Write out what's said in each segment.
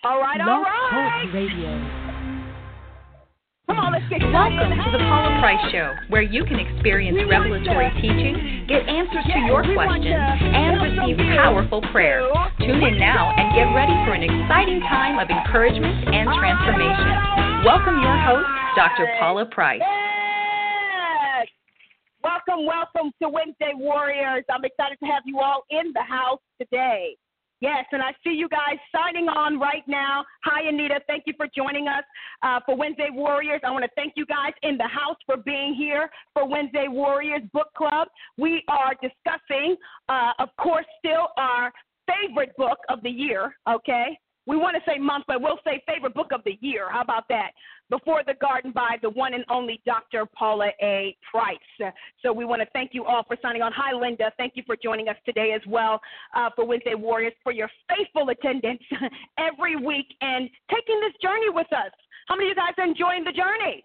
All right, all Blog right. Talk Radio. Come on, let's get Welcome to the Paula Price Show, where you can experience revelatory teaching, get answers to your questions, and receive powerful prayer. Tune in now and get ready for an exciting time of encouragement and transformation. Welcome your host, Dr. Paula Price. Yes. Welcome to Wednesday Warriors. I'm excited to have you all in the house today. Yes, and I see you guys signing on right now. Hi, Anita. Thank you for joining us for Wednesday Warriors. I want to thank you guys in the house for being here for Wednesday Warriors Book Club. We are discussing, of course, still our favorite book of the year, okay? We want to say month, but we'll say favorite book of the year. How about that? Before the Garden by the one and only Dr. Paula A. Price. So we want to thank you all for signing on. Hi, Linda. Thank you for joining us today as well for Wednesday Warriors, for your faithful attendance every week and taking this journey with us. How many of you guys are enjoying the journey?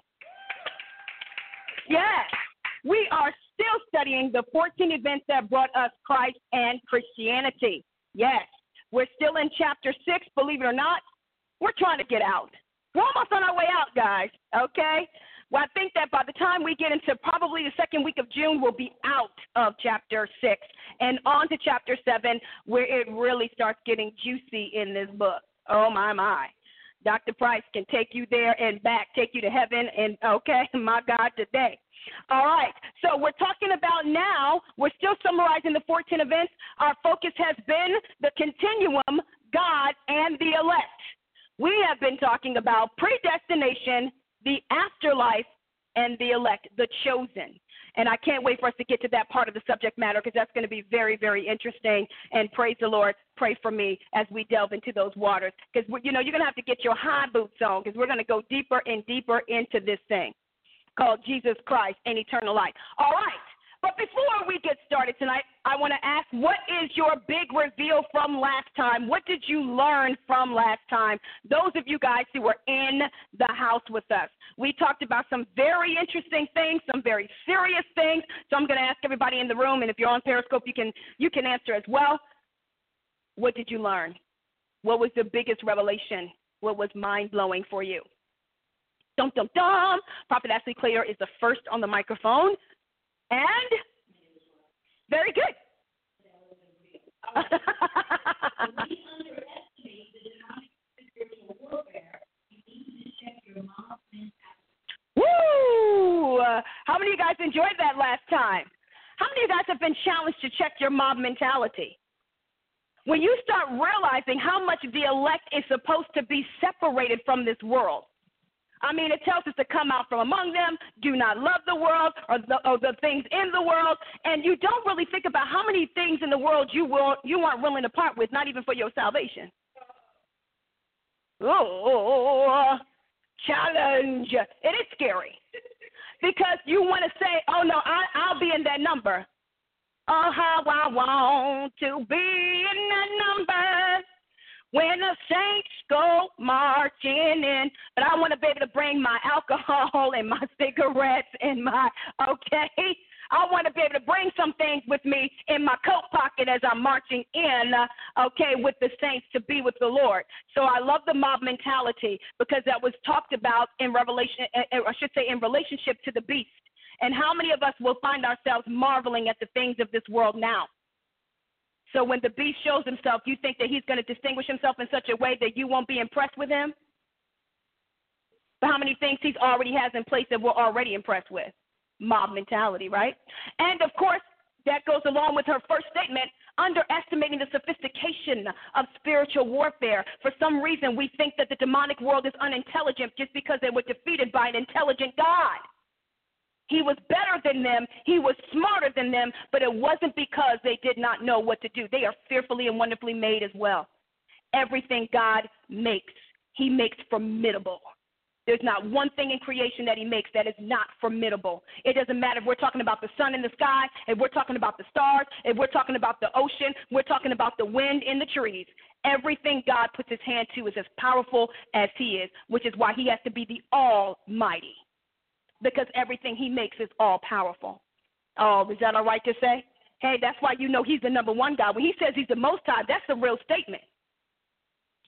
Yes. We are still studying the 14 events that brought us Christ and Christianity. Yes. We're still in chapter 6, believe it or not. We're trying to get out. We're almost on our way out, guys, okay? Well, I think that by the time we get into probably the second week of June, we'll be out of chapter 6 and on to chapter 7, where it really starts getting juicy in this book. Oh, my. Dr. Price can take you there and back, take you to heaven, and, okay, my God, today. All right, so we're talking about now, we're still summarizing the 14 events. Our focus has been the continuum, God, and the elect. We have been talking about predestination, the afterlife, and the elect, the chosen. And I can't wait for us to get to that part of the subject matter because that's going to be very, very interesting. And praise the Lord, pray for me as we delve into those waters. Because, you're going to have to get your high boots on because we're going to go deeper and deeper into this thing called Jesus Christ and eternal life. All right, but before we get started tonight, I want to ask, what is your big reveal from last time? What did you learn from last time? Those of you guys who were in the house with us. We talked about some very interesting things, some very serious things. So I'm going to ask everybody in the room, and if you're on Periscope, you can answer as well. What did you learn? What was the biggest revelation? What was mind-blowing for you? Dum, dum, dum. Prophet Ashley Clare is the first on the microphone. And very good. We underestimate the demonic spiritual warfare. You need to check your mom's mentality. Woo! How many of you guys enjoyed that last time? How many of you guys have been challenged to check your mob mentality? When you start realizing how much the elect is supposed to be separated from this world. I mean, it tells us to come out from among them, do not love the world or the things in the world, and you don't really think about how many things in the world you aren't willing to part with, not even for your salvation. Oh, challenge. It is scary because you want to say, oh, no, I'll be in that number. Oh, how I want to be in that number. When the saints go marching in, but I want to be able to bring my alcohol and my cigarettes and I want to be able to bring some things with me in my coat pocket as I'm marching in, with the saints to be with the Lord. So I love the mob mentality because that was talked about in Revelation, I should say in relationship to the beast. And how many of us will find ourselves marveling at the things of this world now? So when the beast shows himself, you think that he's going to distinguish himself in such a way that you won't be impressed with him? But how many things he already has in place that we're already impressed with? Mob mentality, right? And, of course, that goes along with her first statement, underestimating the sophistication of spiritual warfare. For some reason, we think that the demonic world is unintelligent just because they were defeated by an intelligent God. He was better than them. He was smarter than them, but it wasn't because they did not know what to do. They are fearfully and wonderfully made as well. Everything God makes, he makes formidable. There's not one thing in creation that he makes that is not formidable. It doesn't matter if we're talking about the sun in the sky, if we're talking about the stars, if we're talking about the ocean, we're talking about the wind in the trees. Everything God puts his hand to is as powerful as he is, which is why he has to be the Almighty. Because everything he makes is all powerful. Oh, is that all right to say? Hey, that's why you know he's the number one God. When he says he's the most high, that's a real statement.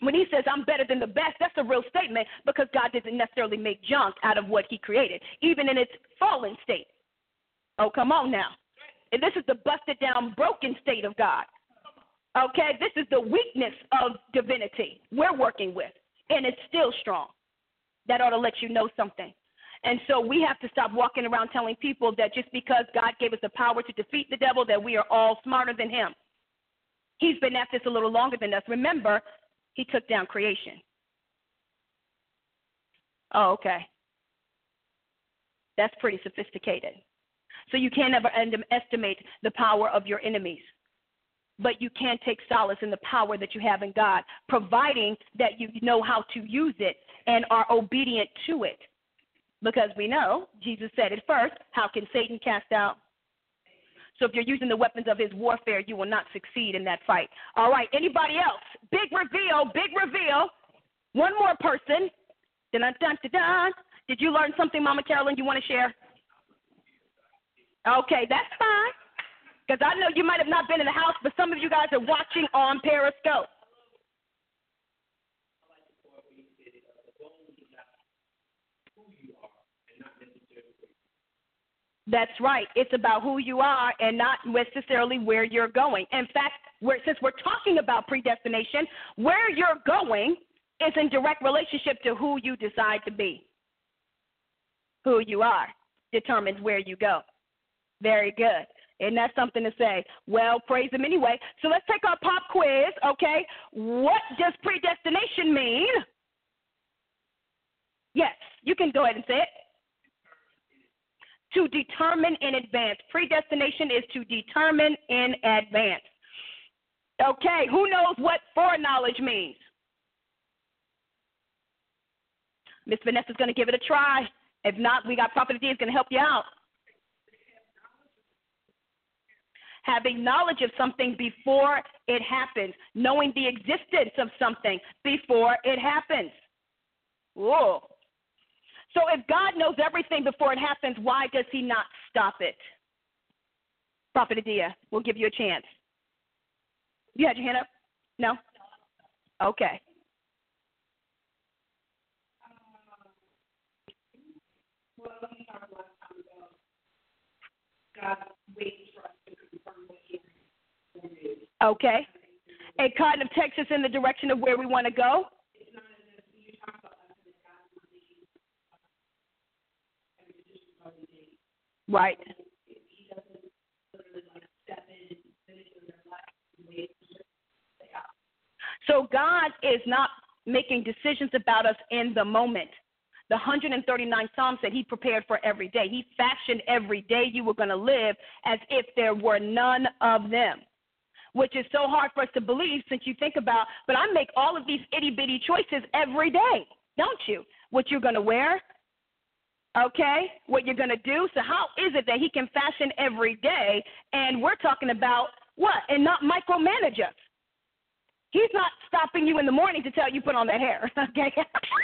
When he says, I'm better than the best, that's a real statement because God doesn't necessarily make junk out of what he created, even in its fallen state. Oh, come on now. And this is the busted down, broken state of God. Okay, this is the weakness of divinity we're working with, and it's still strong. That ought to let you know something. And so we have to stop walking around telling people that just because God gave us the power to defeat the devil, that we are all smarter than him. He's been at this a little longer than us. Remember, he took down creation. Oh, okay. That's pretty sophisticated. So you can't ever underestimate the power of your enemies. But you can take solace in the power that you have in God, providing that you know how to use it and are obedient to it. Because we know, Jesus said it first, how can Satan cast out? So if you're using the weapons of his warfare, you will not succeed in that fight. All right, anybody else? Big reveal, big reveal. One more person. Dun-dun-dun-dun-dun. Did you learn something, Mama Carolyn, you want to share? Okay, that's fine. Because I know you might have not been in the house, but some of you guys are watching on Periscope. That's right. It's about who you are and not necessarily where you're going. In fact, since we're talking about predestination, where you're going is in direct relationship to who you decide to be. Who you are determines where you go. Very good. Isn't that something to say? Well, praise him anyway. So let's take our pop quiz, okay? What does predestination mean? Yes, you can go ahead and say it. To determine in advance. Predestination is to determine in advance. Okay, who knows what foreknowledge means? Miss Vanessa's going to give it a try. If not, we got Prophet D is going to help you out. Having knowledge of something before it happens. Knowing the existence of something before it happens. Whoa. So if God knows everything before it happens, why does he not stop it? Prophet Adia, we'll give you a chance. You had your hand up? No? Okay. Well, let me talk last time ago. God waits for us to confirm what he is. Okay. A kind of takes us in the direction of where we want to go. It's not as if you talk about us and God is not making Right. if he doesn't literally like step in and finish their life and wait for they are. So God is not making decisions about us in the moment. The 139th Psalm said he prepared for every day. He fashioned every day you were going to live as if there were none of them, which is so hard for us to believe since you think about, but I make all of these itty-bitty choices every day, don't you? What you're going to wear, okay, what you're going to do. So how is it that he can fashion every day, and we're talking about what, and not micromanage us? He's not stopping you in the morning to tell you put on that hair, okay?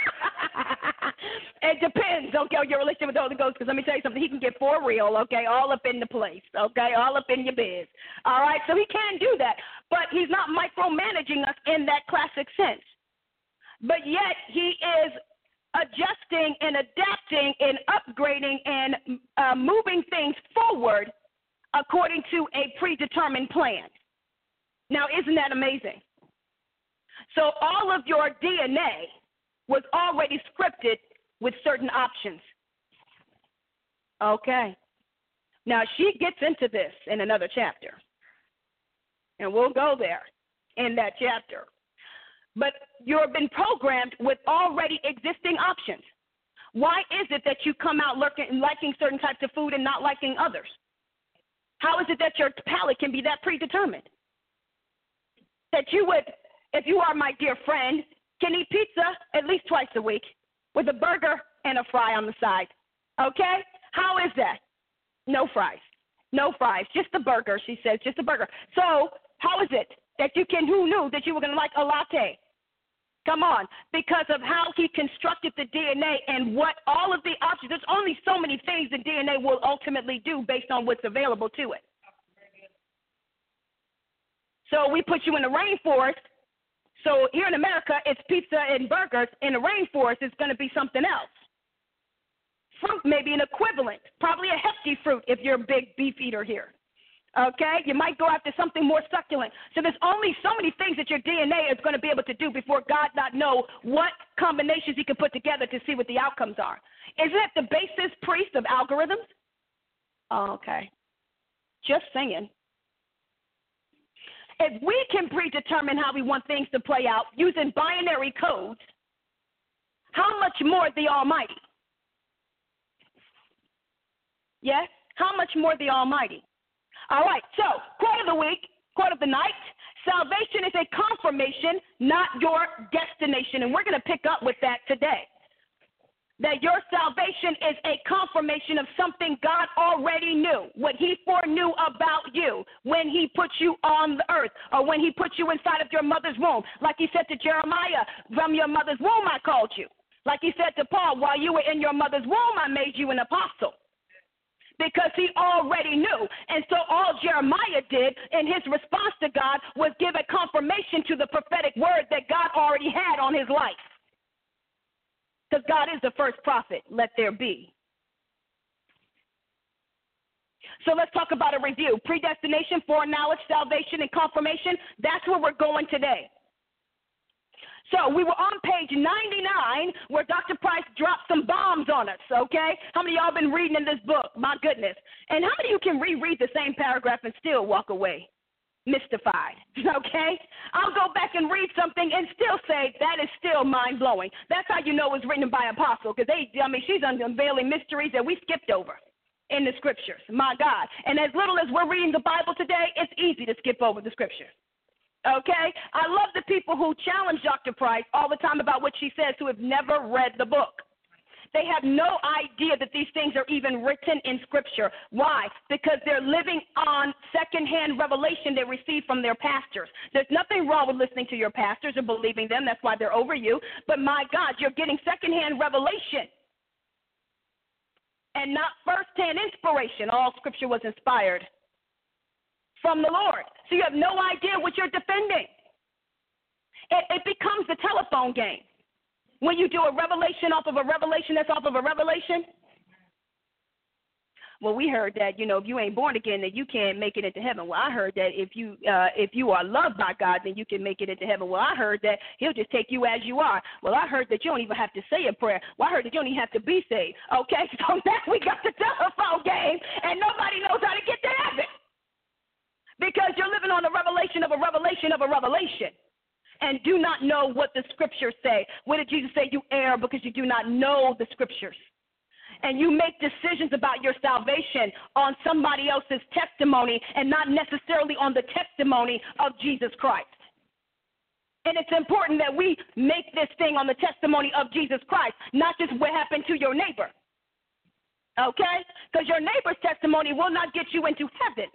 It depends, okay, on your relationship with the Holy Ghost, because let me tell you something, he can get for real, okay, all up in the place, okay, all up in your biz, all right? So he can do that, but he's not micromanaging us in that classic sense. But yet he is adjusting and adapting and upgrading and moving things forward according to a predetermined plan. Now, isn't that amazing? So all of your DNA was already scripted with certain options. Okay. Now, she gets into this in another chapter, and we'll go there in that chapter. But you've been programmed with already existing options. Why is it that you come out liking certain types of food and not liking others? How is it that your palate can be that predetermined? That you would, if you are my dear friend, can eat pizza at least twice a week with a burger and a fry on the side. Okay? How is that? No fries. No fries. Just a burger, she says, just a burger. So how is it that you can, who knew that you were going to like a latte? Come on. Because of how he constructed the DNA and what all of the options, there's only so many things the DNA will ultimately do based on what's available to it. So we put you in the rainforest So here in America, it's pizza and burgers. In the rainforest, it's going to be something else. Fruit may be an equivalent, probably a hefty fruit if you're a big beef eater here. Okay? You might go after something more succulent. So there's only so many things that your DNA is going to be able to do before God not know what combinations he can put together to see what the outcomes are. Isn't that the basis priest of algorithms? Oh, okay. Just saying. If we can predetermine how we want things to play out using binary codes, how much more the Almighty? Yes? How much more the Almighty? All right, so quote of the week, quote of the night, salvation is a confirmation, not your destination. And we're going to pick up with that today. That your salvation is a confirmation of something God already knew, what he foreknew about you when he put you on the earth or when he put you inside of your mother's womb. Like he said to Jeremiah, from your mother's womb I called you. Like he said to Paul, while you were in your mother's womb I made you an apostle. Because he already knew. And so all Jeremiah did in his response to God was give a confirmation to the prophetic word that God already had on his life. Because God is the first prophet, let there be. So let's talk about a review. Predestination, foreknowledge, salvation, and confirmation. That's where we're going today. So we were on page 99 where Dr. Price dropped some bombs on us, okay? How many of y'all been reading in this book? My goodness. And how many of you can reread the same paragraph and still walk away mystified, okay? I'll go back and read something and still say that is still mind-blowing. That's how you know it's written by an apostle, because she's unveiling mysteries that we skipped over in the scriptures, my God. And as little as we're reading the Bible today, it's easy to skip over the scriptures. Okay? I love the people who challenge Dr. Price all the time about what she says who have never read the book. They have no idea that these things are even written in Scripture. Why? Because they're living on secondhand revelation they receive from their pastors. There's nothing wrong with listening to your pastors or believing them. That's why they're over you. But my God, you're getting secondhand revelation and not firsthand inspiration. All Scripture was inspired from the Lord. So you have no idea what you're defending. It becomes a telephone game. When you do a revelation off of a revelation that's off of a revelation. Well, we heard that, if you ain't born again, then you can't make it into heaven. Well, I heard that if you are loved by God, then you can make it into heaven. Well, I heard that he'll just take you as you are. Well, I heard that you don't even have to say a prayer. Well, I heard that you don't even have to be saved. Okay, so now we got the telephone game, and nobody knows how to get to heaven. Because you're living on a revelation of a revelation of a revelation. And do not know what the scriptures say. What did Jesus say? You err because you do not know the scriptures. And you make decisions about your salvation on somebody else's testimony and not necessarily on the testimony of Jesus Christ. And it's important that we make this thing on the testimony of Jesus Christ, not just what happened to your neighbor. Okay? Because your neighbor's testimony will not get you into heaven.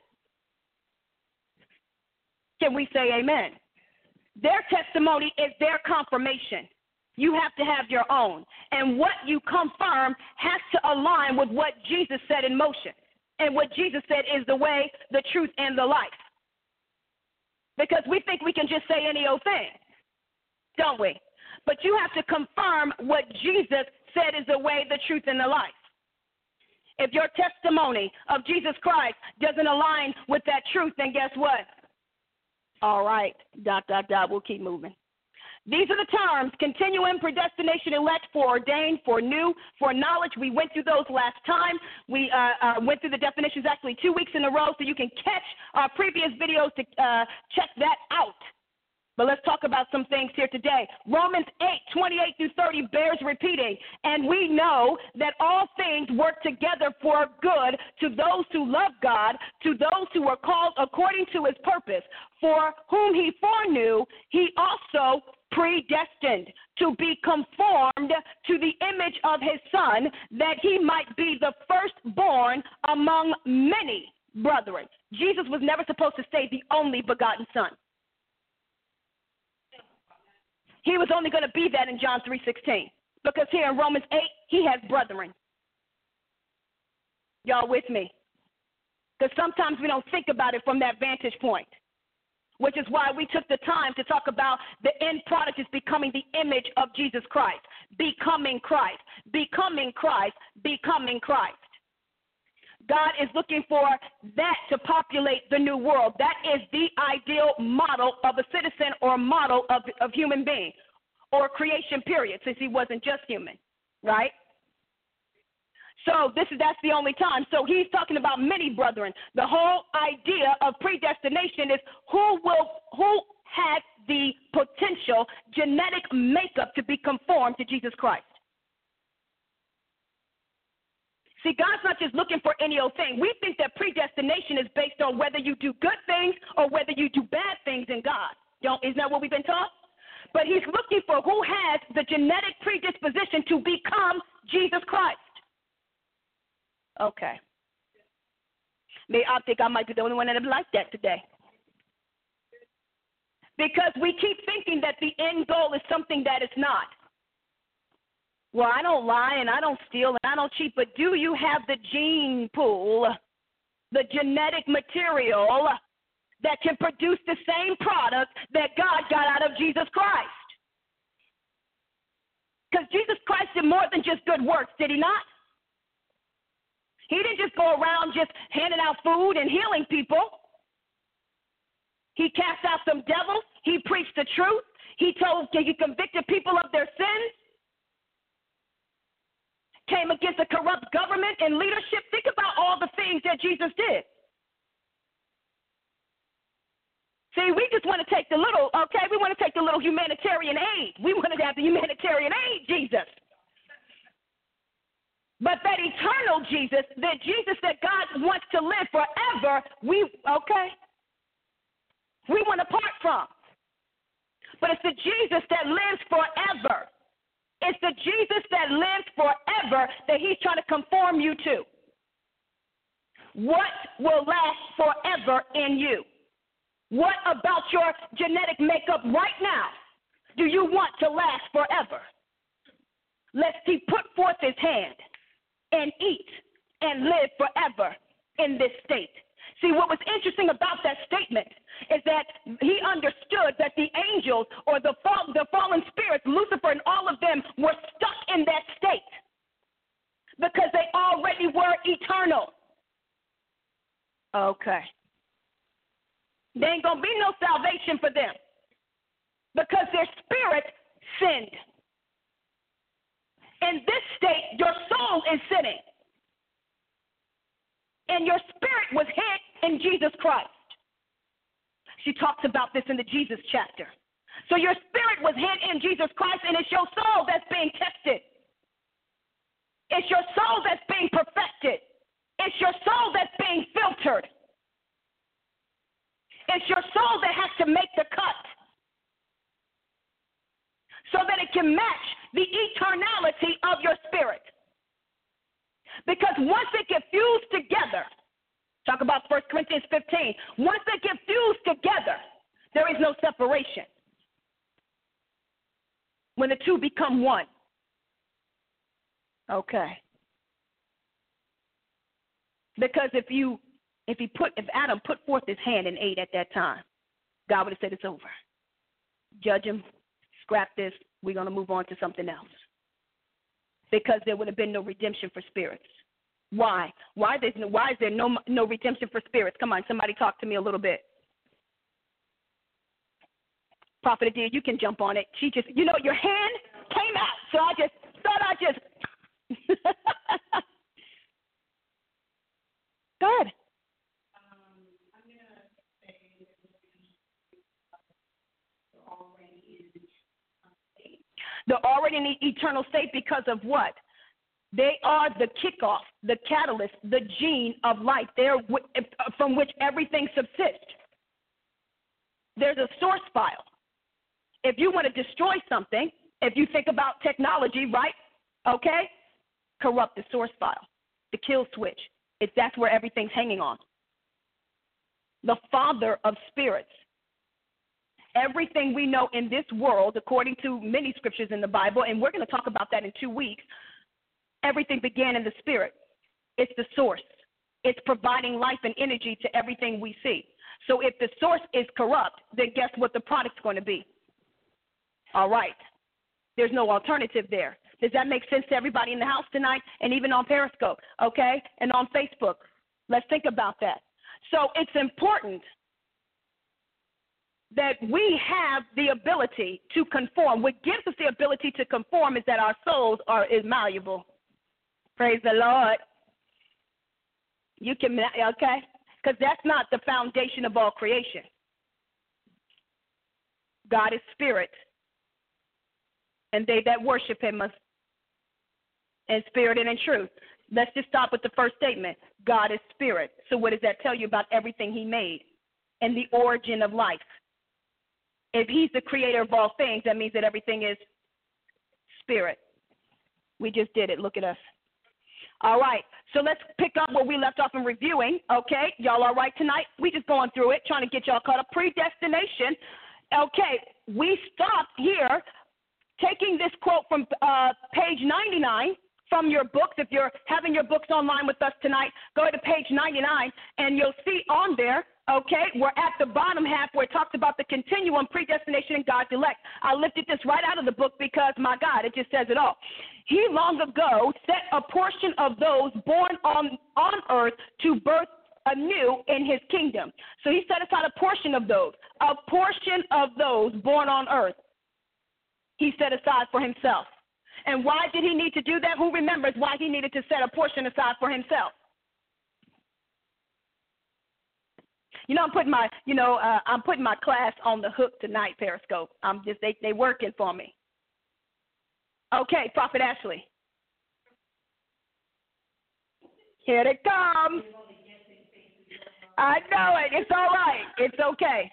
Can we say amen? Their testimony is their confirmation. You have to have your own. And what you confirm has to align with what Jesus set in motion. And what Jesus said is the way, the truth, and the life. Because we think we can just say any old thing, don't we? But you have to confirm what Jesus said is the way, the truth, and the life. If your testimony of Jesus Christ doesn't align with that truth, then guess what? All right, ... we'll keep moving. These are the terms: continuing, predestination, elect, foreordained, foreknew, foreknowledge. We went through those last time. We went through the definitions actually 2 weeks in a row, so you can catch our previous videos to check that out. But let's talk about some things here today. Romans 8:28-30 bears repeating. And we know that all things work together for good to those who love God, to those who are called according to his purpose. For whom he foreknew, he also predestined to be conformed to the image of his Son, that he might be the firstborn among many brethren. Jesus was never supposed to say the only begotten Son. He was only going to be that in John 3:16, because here in Romans 8, he has brethren. Y'all with me? Because sometimes we don't think about it from that vantage point. which is why we took the time to talk about the end product is becoming the image of Jesus Christ. Becoming Christ. Becoming Christ. Becoming Christ. God is looking for that to populate the new world. That is the ideal model of a citizen or model of human being or creation, period, since he wasn't just human, right? So that's the only time. So he's talking about many brethren. The whole idea of predestination is who has the potential genetic makeup to be conformed to Jesus Christ. See, God's not just looking for any old thing. We think that predestination is based on whether you do good things or whether you do bad things in God. Isn't that what we've been taught? But he's looking for who has the genetic predisposition to become Jesus Christ. Okay. I think I might be the only one that would like that today. Because we keep thinking that the end goal is something that it's not. Well, I don't lie and I don't steal and I don't cheat, but do you have the gene pool, the genetic material that can produce the same product that God got out of Jesus Christ? Because Jesus Christ did more than just good works, did he not? He didn't just go around just handing out food and healing people. He cast out some devils. He preached the truth. He convicted people of their sins. Came against a corrupt government and leadership. Think about all the things that Jesus did. See, we just want to take we want to take the little humanitarian aid. We want to have the humanitarian aid, Jesus. But that eternal Jesus, that Jesus that God wants to live forever, we want to part from. But it's the Jesus that lives forever. It's the Jesus that lives forever that he's trying to conform you to. What will last forever in you? What about your genetic makeup right now do you want to last forever? Lest he put forth his hand and eat and live forever in this state. See, what was interesting about that statement is that he understood that the angels or the fallen spirits, Lucifer and all of them, were stuck in that state because they already were eternal. Okay. There ain't going to be no salvation for them because their spirit sinned. In this state, your soul is sinning. And your spirit was hid in Jesus Christ. She talks about this in the Jesus chapter. So your spirit was hid in Jesus Christ, and it's your soul that's being tested. It's your soul that's being perfected. It's your soul that's being filtered. It's your soul that has to make the cut so that it can match the eternality of your spirit. Because once they get fused together, talk about 1 Corinthians 15, once they get fused together, there is no separation. When the two become one. Okay. Because if Adam put forth his hand and ate at that time, God would have said it's over. Judge him, scrap this, we're going to move on to something else. Because there would have been no redemption for spirits. Why? Why is there no redemption for spirits? Come on, somebody talk to me a little bit. Prophet Adia, you can jump on it. She just, your hand came out, so I just thought Go ahead. I'm going to say they're already in the eternal state because of what? They are the kickoff, the catalyst, the gene of life. They're from which everything subsists. There's a source file. If you want to destroy something, if you think about technology, right? Okay? Corrupt the source file, the kill switch. That's where everything's hanging on. The father of spirits. Everything we know in this world, according to many scriptures in the Bible, and we're going to talk about that in 2 weeks, everything began in the spirit. It's the source. It's providing life and energy to everything we see. So if the source is corrupt, then guess what the product's going to be? All right. There's no alternative there. Does that make sense to everybody in the house tonight and even on Periscope, okay, and on Facebook? Let's think about that. So it's important that we have the ability to conform. What gives us the ability to conform is that our souls is malleable. Praise the Lord. You can, okay? Because that's not the foundation of all creation. God is spirit, and they that worship him must in spirit and in truth. Let's just stop with the first statement. God is spirit. So what does that tell you about everything he made and the origin of life? If he's the creator of all things, that means that everything is spirit. We just did it. Look at us. All right. So let's pick up where we left off in reviewing. Okay. Y'all all right tonight? We just going through it, trying to get y'all caught up. Predestination. Okay. We stopped here taking this quote from page 99 from your books. If you're having your books online with us tonight, go to page 99, and you'll see on there, okay, we're at the bottom half where it talks about the continuum, predestination, and God's elect. I lifted this right out of the book because, my God, it just says it all. He long ago set a portion of those born on earth to birth anew in his kingdom. So he set aside a portion of those born on earth. He set aside for himself. And why did he need to do that? Who remembers why he needed to set a portion aside for himself? You know, I'm putting my class on the hook tonight, Periscope. They working for me. Okay, Prophet Ashley. Here it comes. I know it. It's all right. It's okay.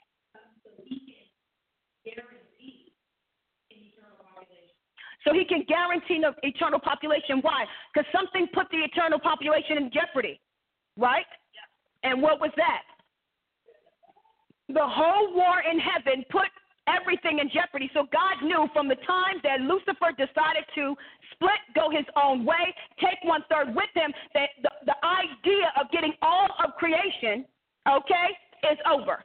So he can guarantee the eternal population. Why? Because something put the eternal population in jeopardy, right? And what was that? The whole war in heaven put everything in jeopardy. So God knew from the time that Lucifer decided to split, go his own way, take 1/3 with him, that the idea of getting all of creation, okay, is over.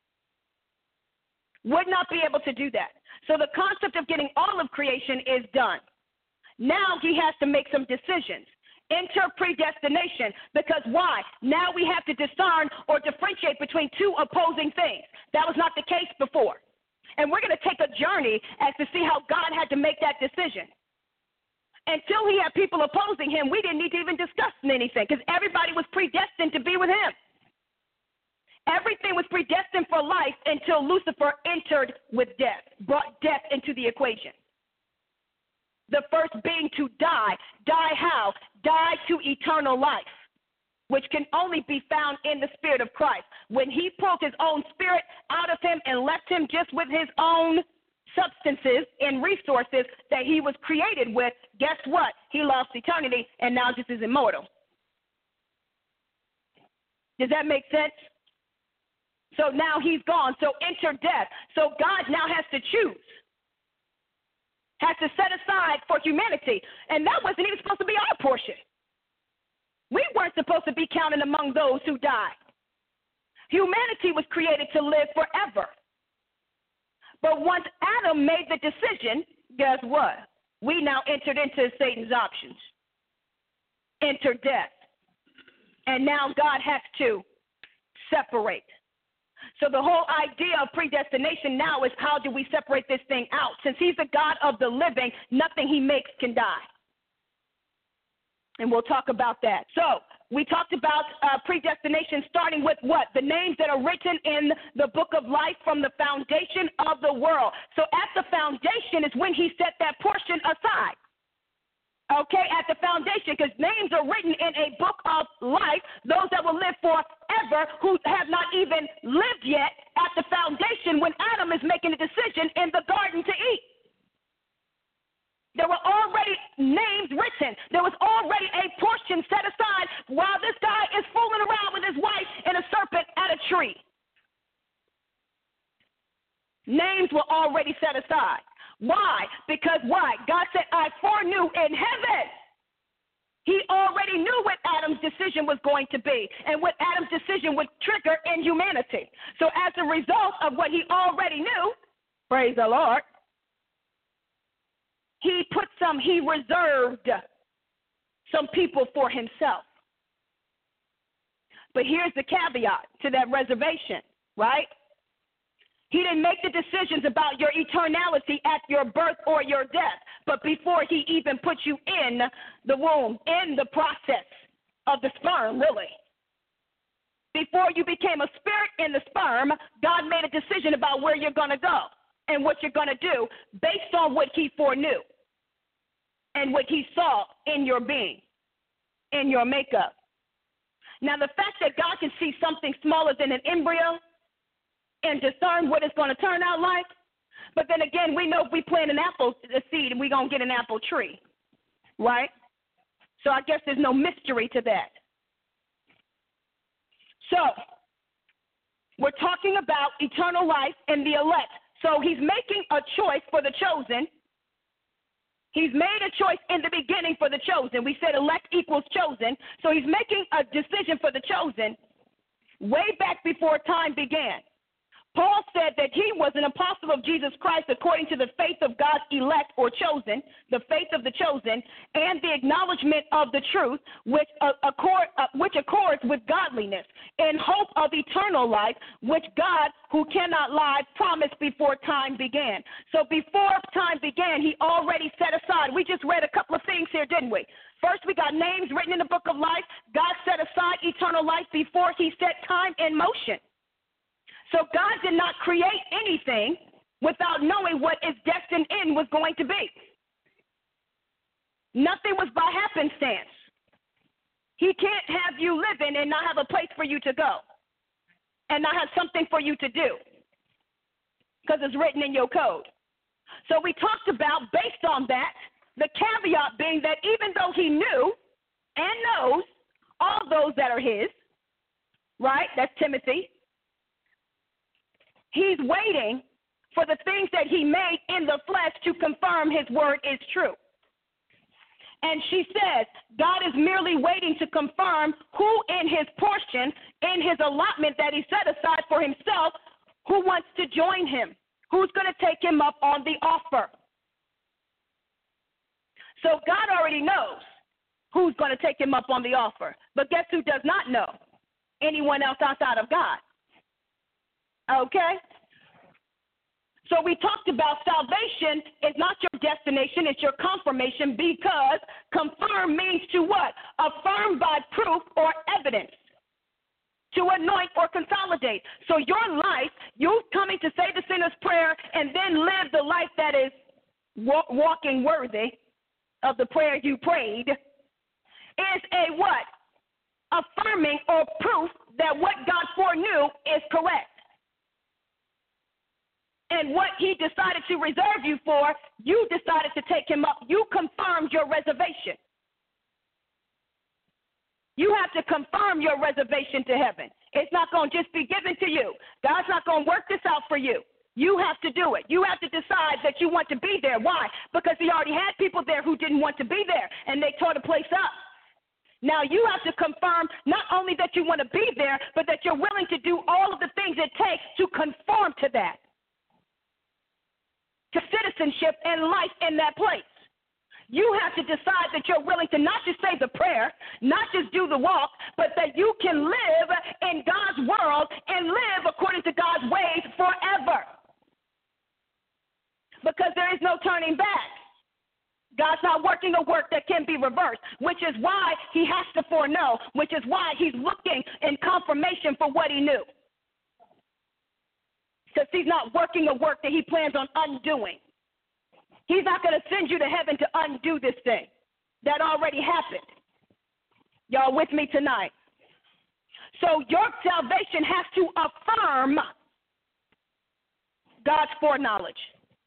Would not be able to do that. So the concept of getting all of creation is done. Now he has to make some decisions. Enter predestination, because why? Now we have to discern or differentiate between two opposing things. That was not the case before. And we're going to take a journey as to see how God had to make that decision. Until he had people opposing him, we didn't need to even discuss anything because everybody was predestined to be with him. Everything was predestined for life until Lucifer entered with death, brought death into the equation. The first being to die. Die how? Die to eternal life, which can only be found in the Spirit of Christ. When he pulled his own spirit out of him and left him just with his own substances and resources that he was created with, guess what? He lost eternity and now just is immortal. Does that make sense? So now he's gone. So enter death. So God now has to choose, has to set aside for humanity. And that wasn't even supposed to be our portion. We weren't supposed to be counted among those who died. Humanity was created to live forever. But once Adam made the decision, guess what? We now entered into Satan's options. Enter death. And now God has to separate. So the whole idea of predestination now is how do we separate this thing out? Since he's the God of the living, nothing he makes can die. And we'll talk about that. So we talked about predestination starting with what? The names that are written in the book of life from the foundation of the world. So at the foundation is when he set that portion aside. Okay, at the foundation, because names are written in a book of life, those that will live forever who have not even lived yet at the foundation when Adam is making a decision in the garden to eat. There were already names written. There was already a portion set aside while this guy is fooling around with his wife and a serpent at a tree. Names were already set aside. Why? Because why? God said, I foreknew in heaven He already knew what Adam's decision was going to be and what Adam's decision would trigger in humanity. So as a result of what he already knew, praise the Lord, he reserved some people for himself. But here's the caveat to that reservation, right? He didn't make the decisions about your eternality at your birth or your death, but before he even put you in the womb, in the process of the sperm, really. Before you became a spirit in the sperm, God made a decision about where you're going to go and what you're going to do based on what he foreknew and what he saw in your being, in your makeup. Now, the fact that God can see something smaller than an embryo and discern what it's going to turn out like, but then again, we know if we plant an apple seed, we're going to get an apple tree, right? So I guess there's no mystery to that. So we're talking about eternal life and the elect. So he's making a choice for the chosen. He's made a choice in the beginning for the chosen. We said elect equals chosen. So he's making a decision for the chosen way back before time began. Paul said that he was an apostle of Jesus Christ according to the faith of God's elect or chosen, the faith of the chosen, and the acknowledgement of the truth, which accords with godliness, in hope of eternal life, which God, who cannot lie, promised before time began. So before time began, he already set aside. We just read a couple of things here, didn't we? First, we got names written in the book of life. God set aside eternal life before he set time in motion. So God did not create anything without knowing what its destined end was going to be. Nothing was by happenstance. He can't have you living and not have a place for you to go and not have something for you to do because it's written in your code. So we talked about, based on that, the caveat being that even though he knew and knows all those that are his, right, that's Timothy, he's waiting for the things that he made in the flesh to confirm his word is true. And she says, God is merely waiting to confirm who in his portion, in his allotment that he set aside for himself, who wants to join him, who's going to take him up on the offer. So God already knows who's going to take him up on the offer. But guess who does not know? Anyone else outside of God. Okay? So we talked about salvation is not your destination, it's your confirmation, because confirm means to what? Affirm by proof or evidence, to anoint or consolidate. So your life, you coming to say the sinner's prayer and then live the life that is walking worthy of the prayer you prayed, is a what? Affirming or proof that what God foreknew is correct. And what he decided to reserve you for, you decided to take him up. You confirmed your reservation. You have to confirm your reservation to heaven. It's not going to just be given to you. God's not going to work this out for you. You have to do it. You have to decide that you want to be there. Why? Because he already had people there who didn't want to be there, and they tore the place up. Now you have to confirm not only that you want to be there, but that you're willing to do all of the things it takes to conform to that, to citizenship and life in that place. You have to decide that you're willing to not just say the prayer, not just do the walk, but that you can live in God's world and live according to God's ways forever. Because there is no turning back. God's not working a work that can be reversed, which is why he has to foreknow, which is why he's looking in confirmation for what he knew. Because he's not working a work that he plans on undoing. He's not going to send you to heaven to undo this thing. That already happened. Y'all with me tonight? So your salvation has to affirm God's foreknowledge.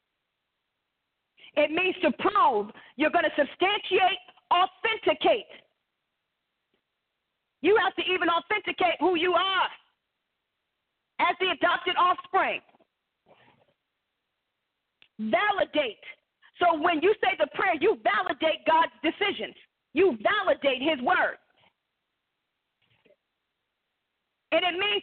It means to prove. You're going to substantiate, authenticate. You have to even authenticate who you are as the adopted offspring. Validate. So when you say the prayer, you validate God's decisions. You validate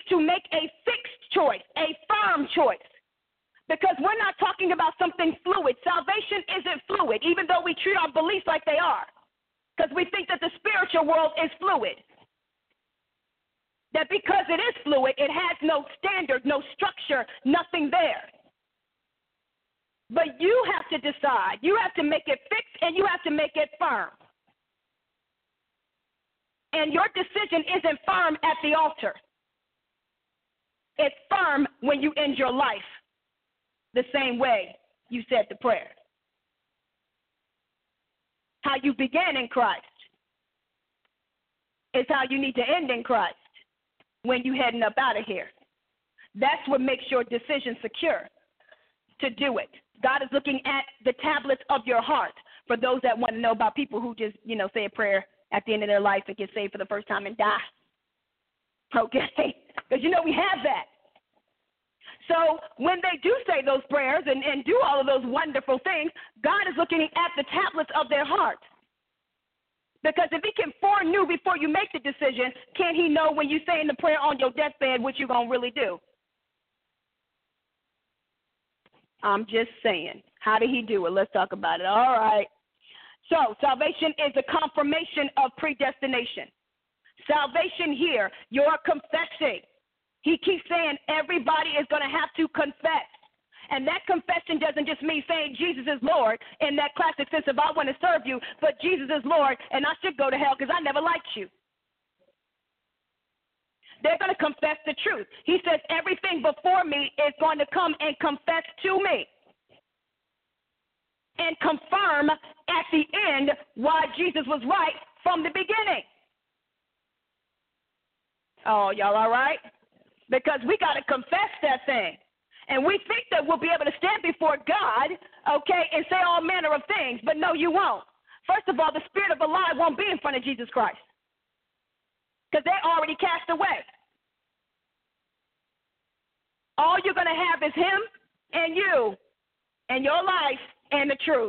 to make a fixed choice, a firm choice. Because we're not talking about something fluid. Salvation isn't fluid, even though we treat our beliefs like they are. Because we think that the spiritual world is fluid. That because it is fluid, it has no standard, no structure, nothing there. But you have to decide. You have to make it fixed and you have to make it firm. And your decision isn't firm at the altar. It's firm when you end your life the same way you said the prayer. How you began in Christ is how you need to end in Christ when you're heading up out of here. That's what makes your decision secure to do it. God is looking at the tablets of your heart. For those that want to know about people who just, say a prayer at the end of their life and get saved for the first time and die. Okay? Because we have that. So when they do say those prayers and do all of those wonderful things, God is looking at the tablets of their heart. Because if he can foreknow before you make the decision, can't he know when you say in the prayer on your deathbed what you're going to really do? I'm just saying. How did he do it? Let's talk about it. All right. So salvation is a confirmation of predestination. Salvation here, you're confessing. He keeps saying everybody is going to have to confess. And that confession doesn't just mean saying Jesus is Lord in that classic sense of I want to serve you, but Jesus is Lord and I should go to hell because I never liked you. They're going to confess the truth. He says everything before me is going to come and confess to me and confirm at the end why Jesus was right from the beginning. Oh, y'all all right? Because we got to confess that thing. And we think that we'll be able to stand before God, okay, and say all manner of things, but no, you won't. First of all, the spirit of a lie won't be in front of Jesus Christ because they're already cast away. All you're going to have is him and you and your life and the truth.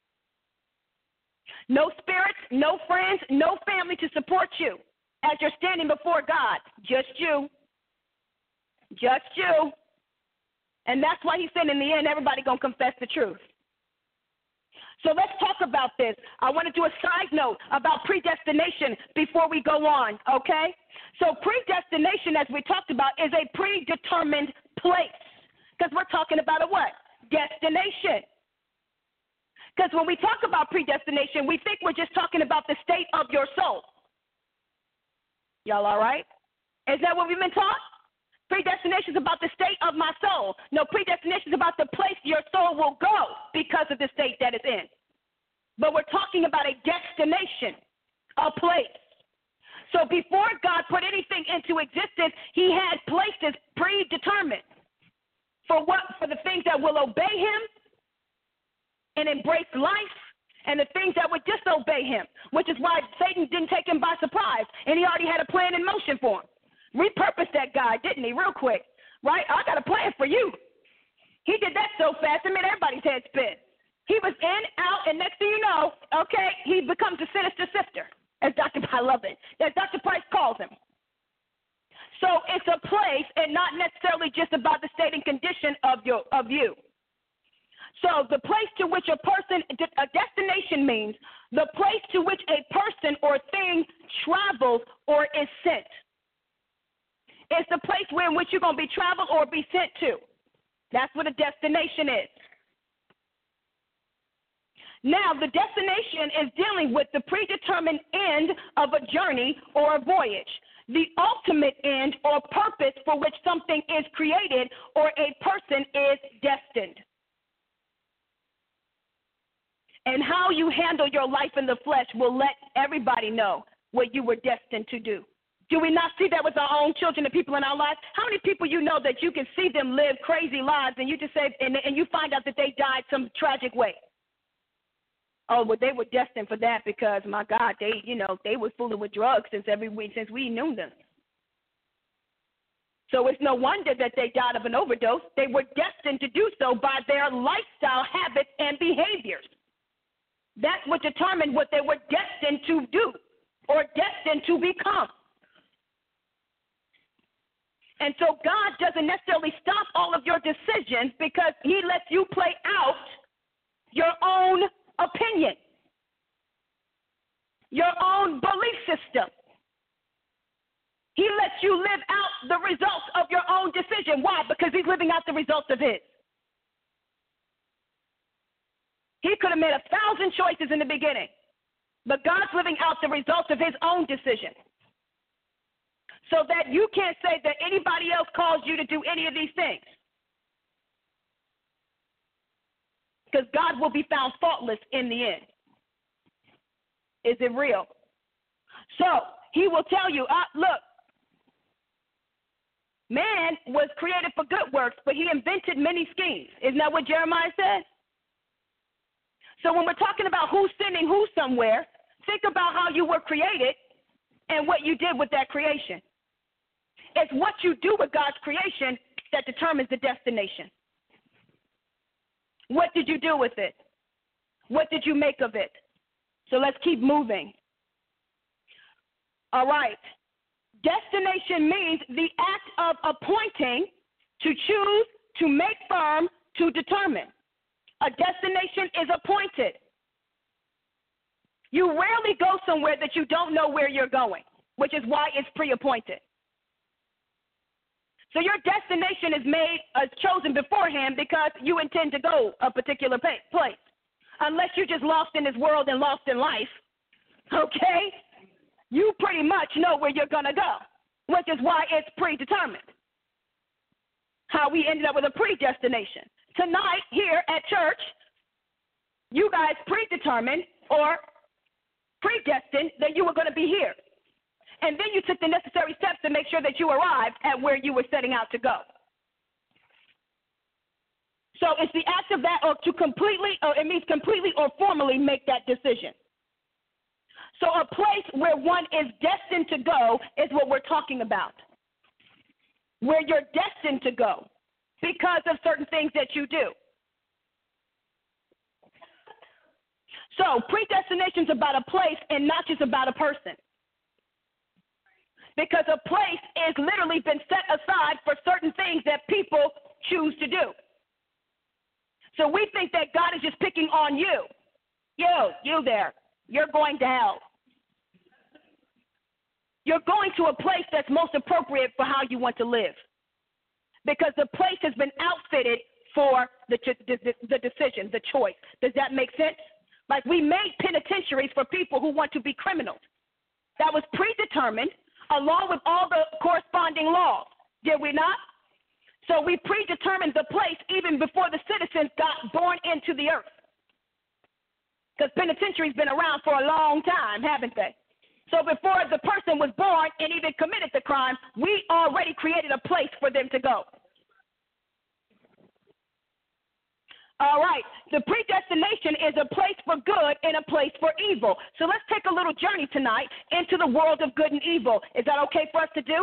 No spirits, no friends, no family to support you as you're standing before God. Just you. Just you. And that's why he said in the end, everybody going to confess the truth. So let's talk about this. I want to do a side note about predestination before we go on, okay? So predestination, as we talked about, is a predetermined place. Because we're talking about a what? Destination. Because when we talk about predestination, we think we're just talking about the state of your soul. Y'all all right? Is that what we've been taught? Predestination is about the state of my soul. No, predestination is about the place your soul will go because of the state that it's in. But we're talking about a destination, a place. So before God put anything into existence, he had places predetermined. For what? For the things that will obey him and embrace life, and the things that would disobey him, which is why Satan didn't take him by surprise, and he already had a plan in motion for him. Repurposed that guy, didn't he, real quick, right? I got a plan for you. He did that so fast, it made everybody's head spin. He was in, out, and next thing you know, okay, he becomes a sinister sifter, as I love it, as Dr. Price calls him. So it's a place and not necessarily just about the state and condition of you. So the place to which a destination means the place to which a person or thing travels or is sent. It's the place in which you're going to be traveled or be sent to. That's what a destination is. Now, the destination is dealing with the predetermined end of a journey or a voyage, the ultimate end or purpose for which something is created or a person is destined. And how you handle your life in the flesh will let everybody know what you were destined to do. Do we not see that with our own children and people in our lives? How many people you know that you can see them live crazy lives and you just say, and you find out that they died some tragic way? Oh, well, they were destined for that because, my God, they were fooling with drugs since we knew them. So it's no wonder that they died of an overdose. They were destined to do so by their lifestyle habits and behaviors. That's what determined what they were destined to do or destined to become. And so God doesn't necessarily stop all of your decisions because he lets you play out your own opinion, your own belief system. He lets you live out the results of your own decision. Why? Because he's living out the results of his. He could have made 1,000 choices in the beginning, but God's living out the results of his own decision. So that you can't say that anybody else caused you to do any of these things. Because God will be found faultless in the end. Is it real? So he will tell you, look, man was created for good works, but he invented many schemes. Isn't that what Jeremiah said? So when we're talking about who's sending who somewhere, think about how you were created and what you did with that creation. It's what you do with God's creation that determines the destination. What did you do with it? What did you make of it? So let's keep moving. All right. Destination means the act of appointing, to choose, to make firm, to determine. A destination is appointed. You rarely go somewhere that you don't know where you're going, which is why it's pre-appointed. So your destination is chosen beforehand because you intend to go a particular place. Unless you're just lost in this world and lost in life, okay? You pretty much know where you're going to go, which is why it's predetermined. How we ended up with a predestination. Tonight, here at church, you guys predetermined or predestined that you were going to be here. And then you took the necessary steps to make sure that you arrived at where you were setting out to go. So it's the act of that, or it means completely or formally make that decision. So a place where one is destined to go is what we're talking about. Where you're destined to go because of certain things that you do. So predestination is about a place and not just about a person. Because a place is literally been set aside for certain things that people choose to do. So we think that God is just picking on you. You there. You're going to hell. You're going to a place that's most appropriate for how you want to live. Because the place has been outfitted for the decision, the choice. Does that make sense? Like we made penitentiaries for people who want to be criminals. That was predetermined along with all the corresponding laws. Did we not? So we predetermined the place even before the citizens got born into the earth. Because penitentiary's been around for a long time, haven't they? So before the person was born and even committed the crime, we already created a place for them to go. All right. The predestination is a place for good and a place for evil. So let's take a little journey tonight into the world of good and evil. Is that okay for us to do?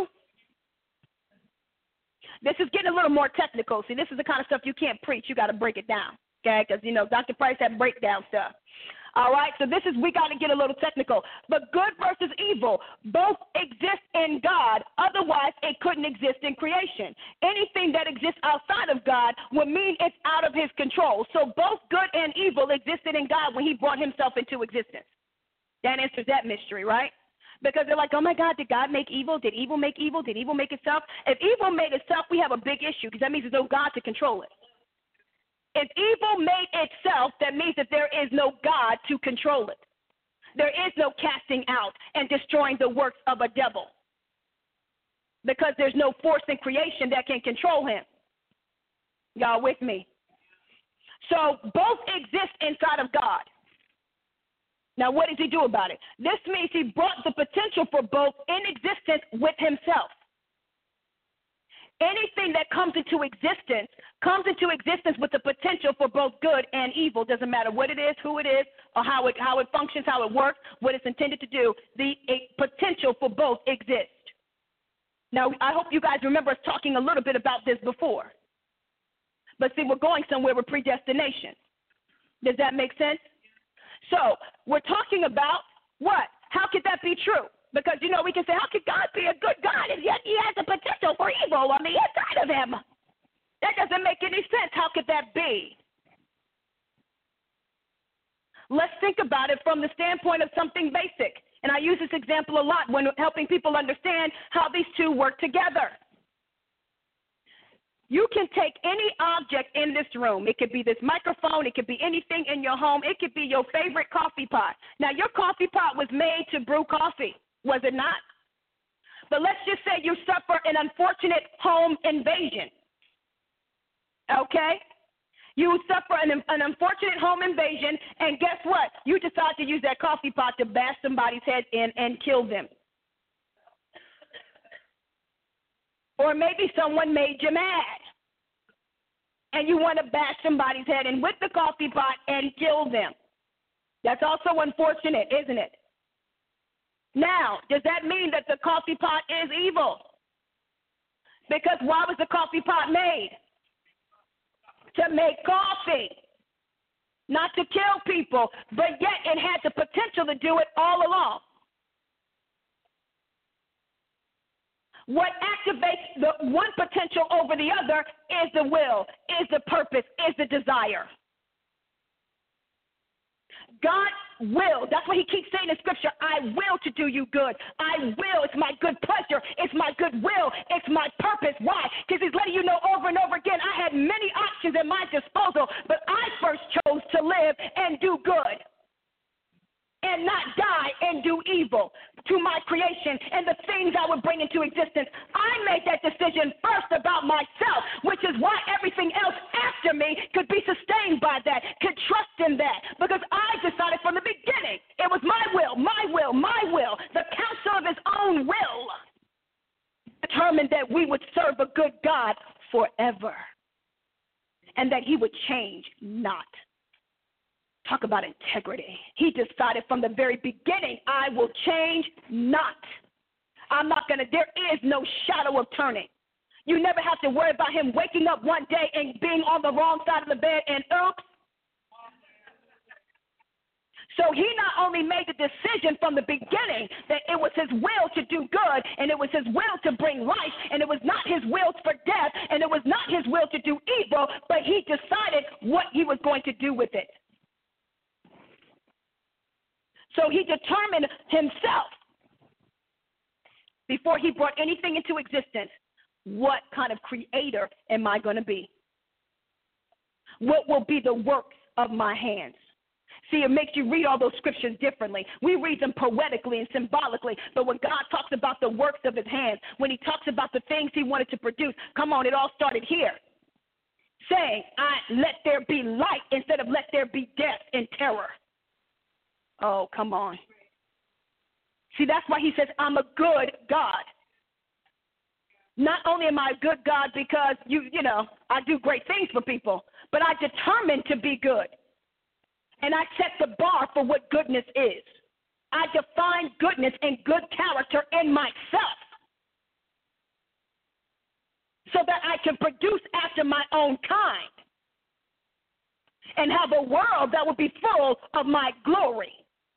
This is getting a little more technical. See, this is the kind of stuff you can't preach. You got to break it down, okay? Because, Dr. Price had breakdown stuff. All right, so we got to get a little technical. But good versus evil both exist in God. Otherwise, it couldn't exist in creation. Anything that exists outside of God would mean it's out of his control. So both good and evil existed in God when he brought himself into existence. That answers that mystery, right? Because they're like, oh, my God, did God make evil? Did evil make evil? Did evil make itself? If evil made itself, we have a big issue because that means there's no God to control it. If evil made itself, that means that there is no God to control it. There is no casting out and destroying the works of a devil because there's no force in creation that can control him. Y'all with me? So both exist inside of God. Now, what does he do about it? This means he brought the potential for both in existence with himself. Anything that comes into existence with the potential for both good and evil. Doesn't matter what it is, who it is, or how it functions, how it works, what it's intended to do. The potential for both exists. Now, I hope you guys remember us talking a little bit about this before. But see, we're going somewhere with predestination. Does that make sense? So we're talking about what? How could that be true? Because, we can say, how could God be a good God and yet he has the potential for evil on the inside of him? That doesn't make any sense. How could that be? Let's think about it from the standpoint of something basic. And I use this example a lot when helping people understand how these two work together. You can take any object in this room. It could be this microphone. It could be anything in your home. It could be your favorite coffee pot. Now, your coffee pot was made to brew coffee, was it not? But let's just say you suffer an unfortunate home invasion. Okay? You suffer an unfortunate home invasion, and guess what? You decide to use that coffee pot to bash somebody's head in and kill them. Or maybe someone made you mad, and you want to bash somebody's head in with the coffee pot and kill them. That's also unfortunate, isn't it? Now, does that mean that the coffee pot is evil? Because why was the coffee pot made? To make coffee, not to kill people, but yet it had the potential to do it all along. What activates the one potential over the other is the will, is the purpose, is the desire. God will. That's what he keeps saying in Scripture. I will to do you good. I will. It's my good pleasure. It's my good will. It's my purpose. Why? Because he's letting you know over and over again, I had many options at my disposal, but I first chose to live and do good and not die and do evil to my creation and the things I would bring into existence. I made that decision first about myself, which is why everything else after me could be sustained by that, could trust in that, because I decided from the beginning it was my will, the counsel of his own will determined that we would serve a good God forever and that he would change not. Talk about integrity. He decided from the very beginning, I will change not. There is no shadow of turning. You never have to worry about him waking up one day and being on the wrong side of the bed and oops. So he not only made the decision from the beginning that it was his will to do good and it was his will to bring life and it was not his will for death and it was not his will to do evil, but he decided what he was going to do with it. So he determined himself before he brought anything into existence, what kind of creator am I going to be? What will be the works of my hands? See, it makes you read all those scriptures differently. We read them poetically and symbolically, but when God talks about the works of his hands, when he talks about the things he wanted to produce, come on, it all started here. Saying, let there be light instead of let there be death and terror. Oh, come on. See, that's why he says, I'm a good God. Not only am I a good God because, I do great things for people, but I determined to be good. And I set the bar for what goodness is. I define goodness and good character in myself so that I can produce after my own kind and have a world that will be full of my glory.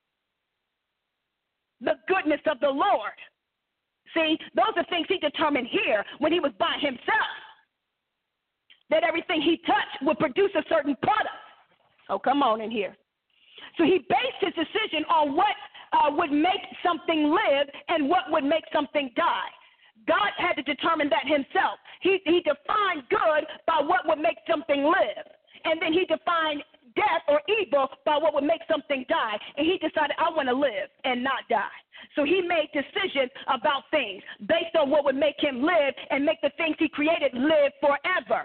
The goodness of the Lord. See, those are things he determined here when he was by himself, that everything he touched would produce a certain product. Oh, come on in here. So he based his decision on what would make something live and what would make something die. God had to determine that himself. He defined good by what would make something live. And then he defined death or evil by what would make something die. And he decided, I want to live and not die. So he made decisions about things based on what would make him live and make the things he created live forever.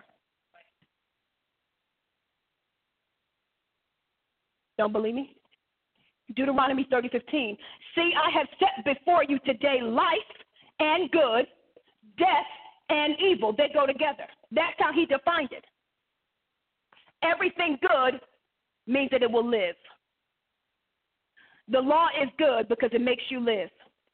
Don't believe me? Deuteronomy 30:15. See, I have set before you today life and good, death and evil. They go together. That's how he defined it. Everything good means that it will live. The law is good because it makes you live.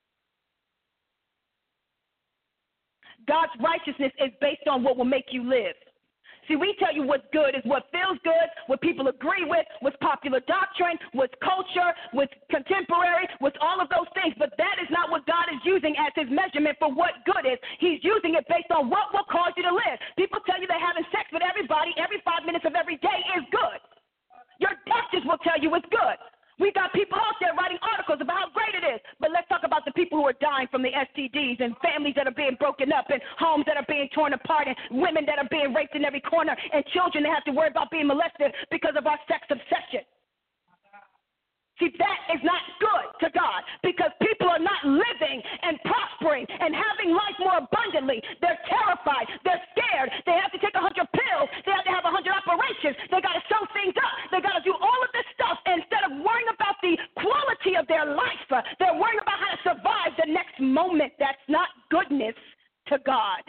God's righteousness is based on what will make you live. See, we tell you what's good is what feels good, what people agree with, what's popular doctrine, what's culture, what's contemporary, what's all of those things. But that is not what using as his measurement for what good is. He's using it based on what will cause you to live. People tell you that having sex with everybody every 5 minutes of every day is good. Your doctors will tell you it's good. We got people out there writing articles about how great it is. But let's talk about the people who are dying from the STDs and families that are being broken up and homes that are being torn apart and women that are being raped in every corner and children that have to worry about being molested because of our sex obsession. See, that is not good to God because people are not living and prospering and having life more abundantly. They're terrified. They're scared. They have to take 100 pills. They have to have 100 operations. They got to sew things up. They got to do all of this stuff instead of worrying about the quality of their life. They're worrying about how to survive the next moment. That's not goodness to God.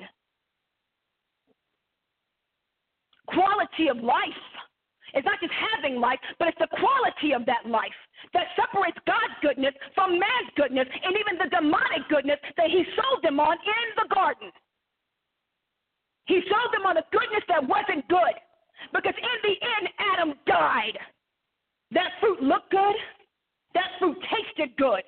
Quality of life. It's not just having life, but it's the quality of that life that separates God's goodness from man's goodness and even the demonic goodness that he sold them on in the garden. He sold them on a goodness that wasn't good because in the end, Adam died. That fruit looked good. That fruit tasted good.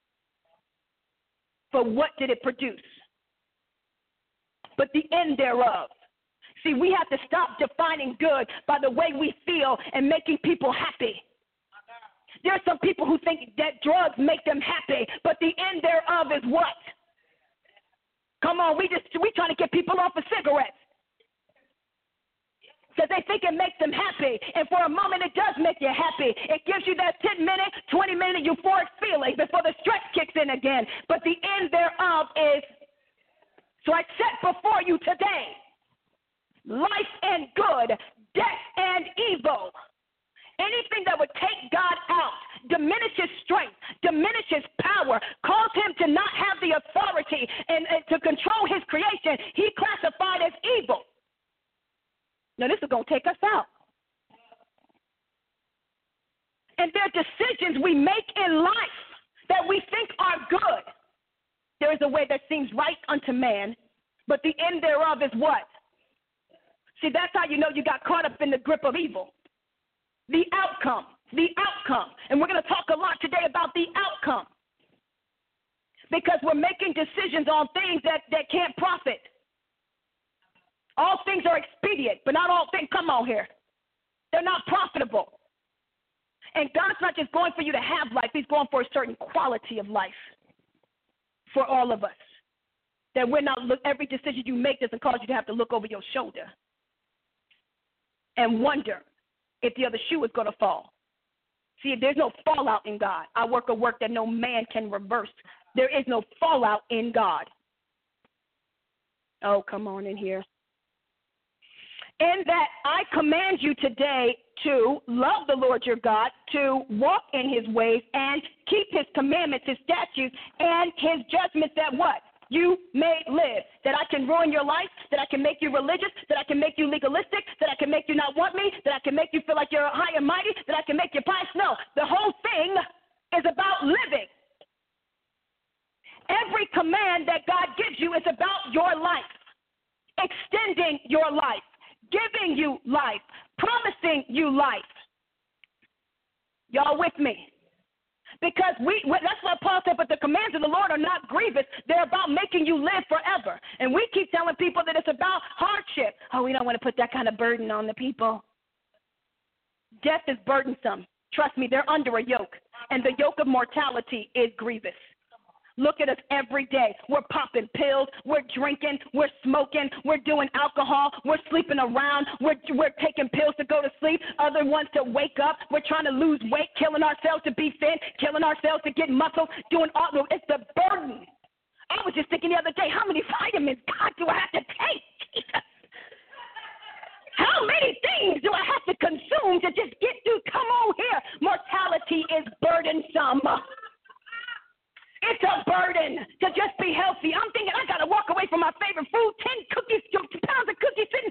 But what did it produce? But the end thereof. See, we have to stop defining good by the way we feel and making people happy. There are some people who think that drugs make them happy, but the end thereof is what? Come on, we trying to get people off of cigarettes because they think it makes them happy, and for a moment it does make you happy. It gives you that 10-minute, 20-minute euphoric feeling before the stress kicks in again, but the end thereof is, so I set before you today life and good, death and evil. Anything that would take God out, diminish his strength, diminish his power, cause him to not have the authority and to control his creation, he classified as evil. Now, this is going to take us out. And there are decisions we make in life that we think are good. There is a way that seems right unto man, but the end thereof is what? See, that's how you know you got caught up in the grip of evil. The outcome. And we're going to talk a lot today about the outcome because we're making decisions on things that can't profit. All things are expedient, but not all things. Come on here. They're not profitable. And God's not just going for you to have life. He's going for a certain quality of life for all of us. That we're not, every decision you make doesn't cause you to have to look over your shoulder and wonder if the other shoe is going to fall. See, there's no fallout in God. I work a work that no man can reverse. There is no fallout in God. Oh, come on in here. In that I command you today to love the Lord your God, to walk in his ways and keep his commandments, his statutes, and his judgments that what? You may live, that I can ruin your life, that I can make you religious, that I can make you legalistic, that I can make you not want me, that I can make you feel like you're high and mighty, that I can make you pious. No, the whole thing is about living. Every command that God gives you is about your life, extending your life, giving you life, promising you life. Y'all with me? Because that's what Paul said, but the commands of the Lord are not grievous. They're about making you live forever. And we keep telling people that it's about hardship. Oh, we don't want to put that kind of burden on the people. Death is burdensome. Trust me, they're under a yoke. And the yoke of mortality is grievous. Look at us every day. We're popping pills. We're drinking. We're smoking. We're doing alcohol. We're sleeping around. We're taking pills to go to sleep. Other ones to wake up. We're trying to lose weight, killing ourselves to be thin, killing ourselves to get muscle, doing all. It's the burden. I was just thinking the other day, how many vitamins, God, do I have to take? Jesus. How many things do I have to consume to just get through? Come on here. Mortality is burdensome. It's a burden to just be healthy. I'm thinking I got to walk away from my favorite food, 10 cookies, 2 pounds of cookies sitting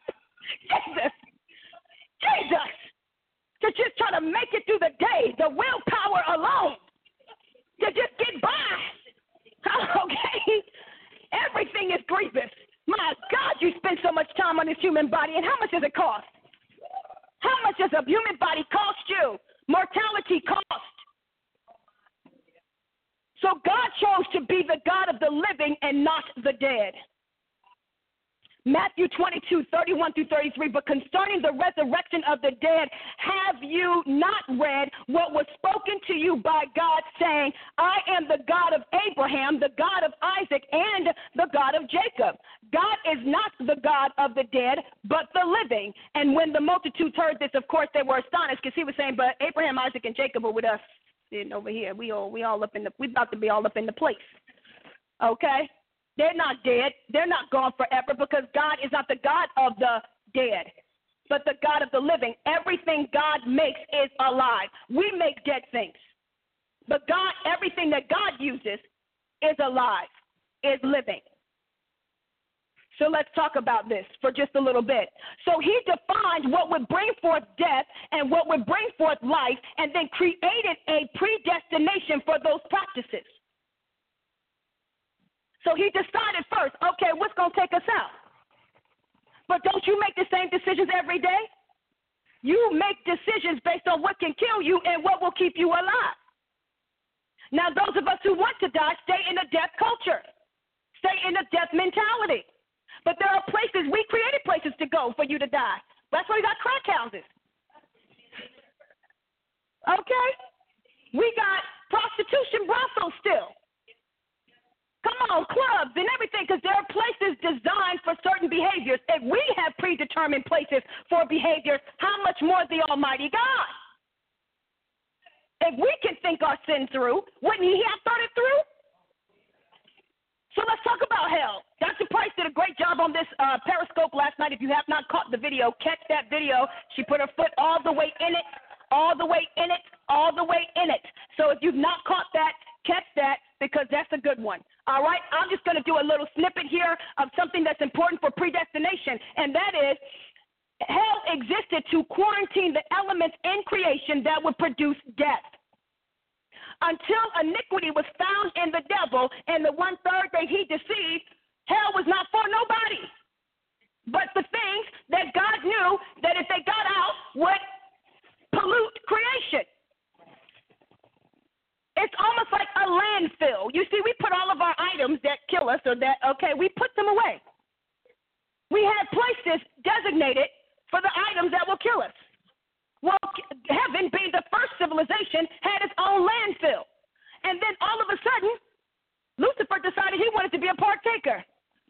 Jesus. To just try to make it through the day, the willpower alone, to just get by. Okay? Everything is grievous. My God, you spend so much time on this human body, and how much does it cost? How much does a human body cost you? Mortality costs. So God chose to be the God of the living and not the dead. Matthew 22:31-33, but concerning the resurrection of the dead, have you not read what was spoken to you by God, saying, I am the God of Abraham, the God of Isaac, and the God of Jacob. God is not the God of the dead, but the living. And when the multitudes heard this, of course, they were astonished, because he was saying, but Abraham, Isaac, and Jacob are with us sitting over here. We about to be all up in the place. Okay? They're not dead. They're not gone forever, because God is not the God of the dead, but the God of the living. Everything God makes is alive. We make dead things. But God, everything that God uses is alive, is living. So let's talk about this for just a little bit. So he defined what would bring forth death and what would bring forth life, and then created a predestination for those practices. So he decided first, okay, what's going to take us out? But don't you make the same decisions every day? You make decisions based on what can kill you and what will keep you alive. Now, those of us who want to die stay in a death culture, stay in a death mentality. But there are places, we created places to go for you to die. That's why we got crack houses. Okay? We got prostitution brothels still. Come on, clubs and everything, because there are places designed for certain behaviors. If we have predetermined places for behaviors, how much more the Almighty God? If we can think our sin through, wouldn't he have thought it through? So let's talk about hell. Dr. Price did a great job on this Periscope last night. If you have not caught the video, catch that video. She put her foot all the way in it, all the way in it, all the way in it. So if you've not caught that, catch that, because that's a good one. All right, I'm just going to do a little snippet here of something that's important for predestination, and that is hell existed to quarantine the elements in creation that would produce death. Until iniquity was found in the devil and the 1/3 that he deceived, hell was not for nobody. But the things that God knew that if they got out would pollute creation. It's almost like a landfill. You see, we put all of our items that kill us or that, okay, we put them away. We had places designated for the items that will kill us. Well, heaven, being the first civilization, had its own landfill. And then all of a sudden, Lucifer decided he wanted to be a partaker.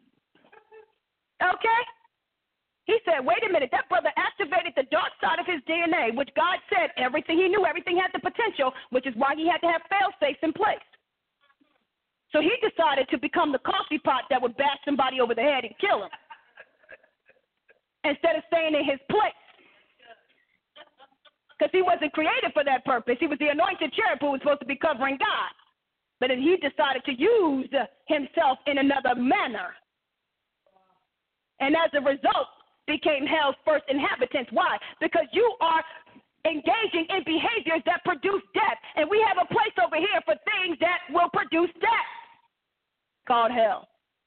Okay? He said, wait a minute, that brother activated the dark side of his DNA, which God said everything he knew, everything had the potential, which is why he had to have fail-safes in place. So he decided to become the coffee pot that would bash somebody over the head and kill him instead of staying in his place. Because he wasn't created for that purpose. He was the anointed cherub who was supposed to be covering God. But then he decided to use himself in another manner. And as a result, became hell's first inhabitants. Why? Because you are engaging in behaviors that produce death. And we have a place over here for things that will produce death, called hell.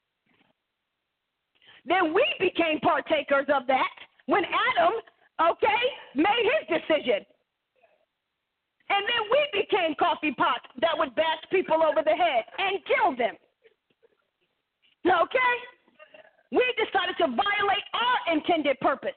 Then we became partakers of that when Adam, okay, made his decision. And then we became coffee pots that would bash people over the head and kill them. Okay? We decided to violate our intended purpose.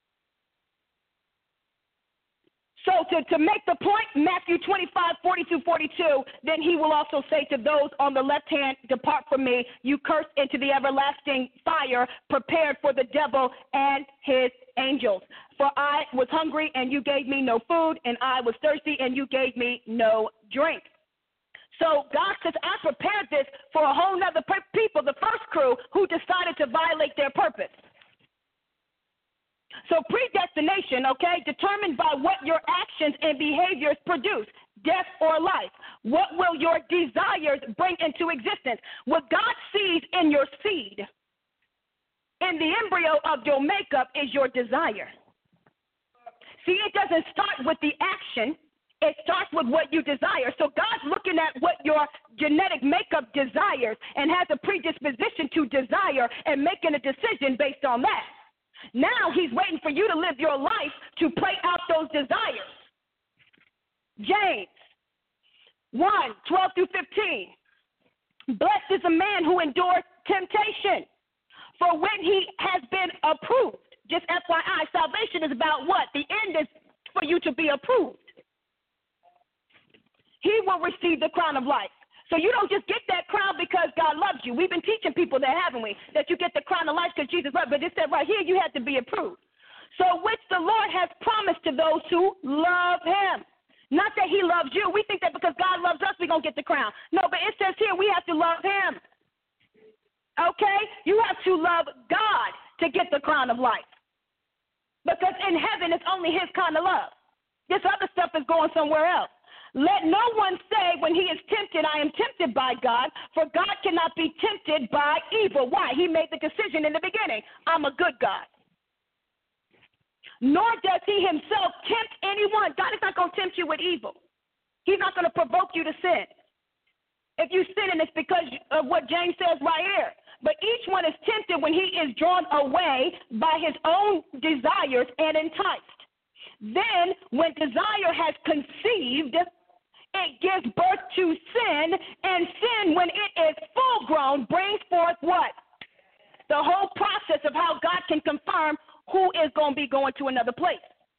So to make the point, Matthew 25:40-42, then he will also say to those on the left hand, depart from me, you cursed, into the everlasting fire prepared for the devil and his angels. For I was hungry, and you gave me no food, and I was thirsty, and you gave me no drink. So God says, I prepared this for a whole nother people, the first crew, who decided to violate their purpose. So predestination, okay, determined by what your actions and behaviors produce, death or life. What will your desires bring into existence? What God sees in your seed, in the embryo of your makeup, is your desire. See, it doesn't start with the action. It starts with what you desire. So God's looking at what your genetic makeup desires and has a predisposition to desire and making a decision based on that. Now he's waiting for you to live your life to play out those desires. James 1:12-15. Blessed is the man who endures temptation, for when he has been approved. Just FYI, salvation is about what? The end is for you to be approved. He will receive the crown of life. So you don't just get that crown because God loves you. We've been teaching people that, haven't we? That you get the crown of life because Jesus loved you. But it said right here you have to be approved. So which the Lord has promised to those who love him. Not that he loves you. We think that because God loves us, we're going to get the crown. No, but it says here we have to love him. Okay? You have to love God to get the crown of life. Because in heaven, it's only his kind of love. This other stuff is going somewhere else. Let no one say when he is tempted, I am tempted by God, for God cannot be tempted by evil. Why? He made the decision in the beginning. I'm a good God. Nor does he himself tempt anyone. God is not going to tempt you with evil. He's not going to provoke you to sin. If you sin, and it's because of what James says right here. But each one is tempted when he is drawn away by his own desires and enticed. Then, when desire has conceived, it gives birth to sin, and sin, when it is full grown, brings forth what? The whole process of how God can confirm who is going to be going to another place.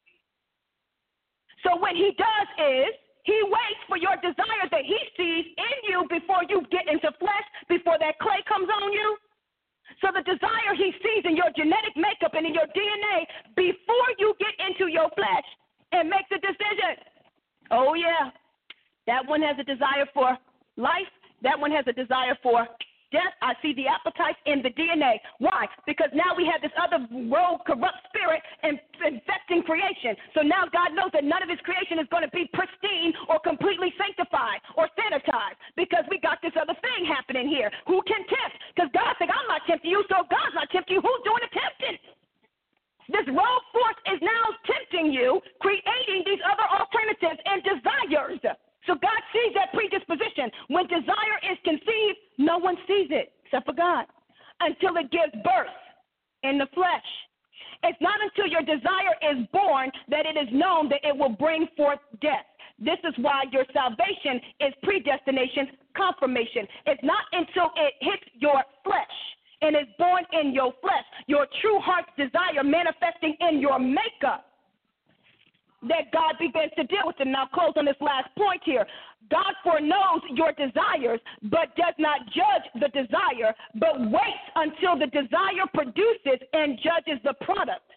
So what he does is he waits for your desire that he sees in you before you get into flesh, before that clay comes on you. So the desire he sees in your genetic makeup and in your DNA before you get into your flesh and make the decision. Oh, yeah. That one has a desire for life. That one has a desire for death. I see the appetites in the DNA. Why? Because now we have this other rogue, corrupt spirit infecting creation. So now God knows that none of his creation is going to be pristine or completely sanctified or sanitized because we got this other thing happening here. Who can tempt? Because God said, I'm not tempting you, so God's not tempting you. Who's doing the tempting? This rogue force is now tempting you, creating these other alternatives and desires. So God sees that predisposition. When desire is conceived, no one sees it except for God until it gives birth in the flesh. It's not until your desire is born that it is known that it will bring forth death. This is why your salvation is predestination, confirmation. It's not until it hits your flesh and is born in your flesh, your true heart's desire manifesting in your makeup, that God begins to deal with it. Now, close on this last point here. God foreknows your desires, but does not judge the desire, but waits until the desire produces and judges the product.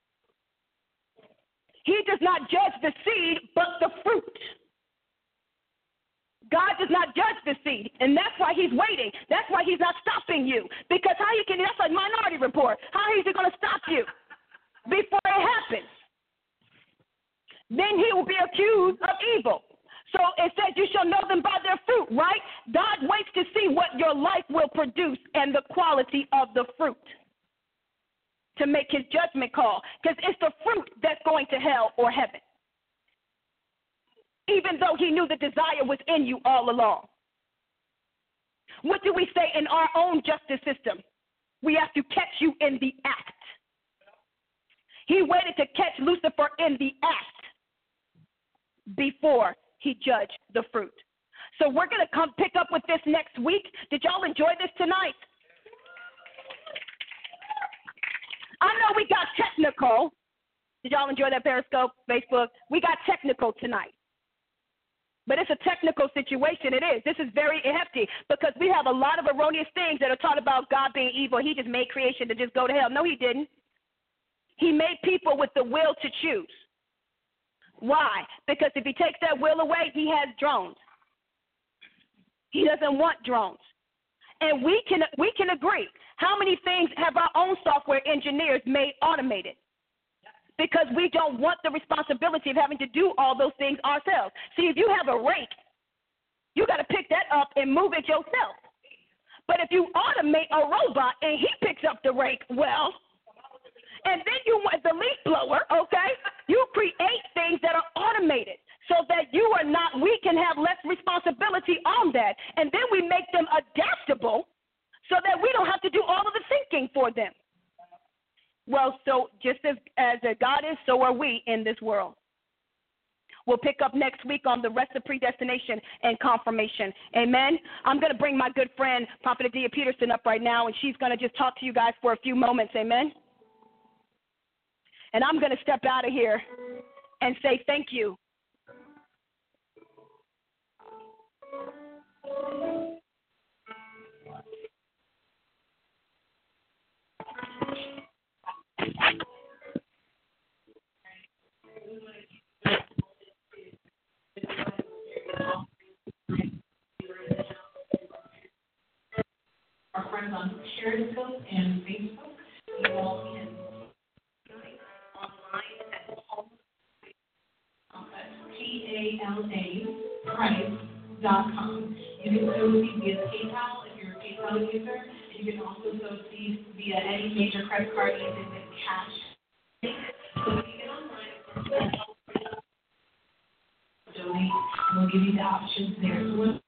He does not judge the seed, but the fruit. God does not judge the seed, and that's why he's waiting. That's why he's not stopping you. Because how you can, that's like Minority Report. How is he going to stop you before it happens? Then he will be accused of evil. So it says you shall know them by their fruit, right? God waits to see what your life will produce and the quality of the fruit to make his judgment call, because it's the fruit that's going to hell or heaven, even though he knew the desire was in you all along. What do we say in our own justice system? We have to catch you in the act. He waited to catch Lucifer in the act before he judged the fruit. So we're going to come pick up with this next week. Did y'all enjoy this tonight? I know we got technical. Did y'all enjoy that Periscope, Facebook? We got technical tonight. But it's a technical situation. It is. This is very hefty because we have a lot of erroneous things that are taught about God being evil. He just made creation to just go to hell. No, he didn't. He made people with the will to choose. Why? Because if he takes that will away, he has drones. He doesn't want drones. And we can agree. How many things have our own software engineers made automated? Because we don't want the responsibility of having to do all those things ourselves. See, if you have a rake, you got to pick that up and move it yourself. But if you automate a robot and he picks up the rake, well, and then you want the leaf blower, okay? You create things that are automated so that we can have less responsibility on that. And then we make them adaptable so that we don't have to do all of the thinking for them. Well, so just as a God is, so are we in this world. We'll pick up next week on the rest of predestination and confirmation. Amen. I'm going to bring my good friend, Prophet Adia Peterson, up right now, and she's going to just talk to you guys for a few moments. Amen. And I'm going to step out of here and say thank you. Our friends on Periscope and Facebook, you all can online at PALA-Price.com. You can sow seed via PayPal if you're a PayPal user, and you can also sow seed via any major credit card using the cash. So when you get online, donate, and we'll give you the options there. So we're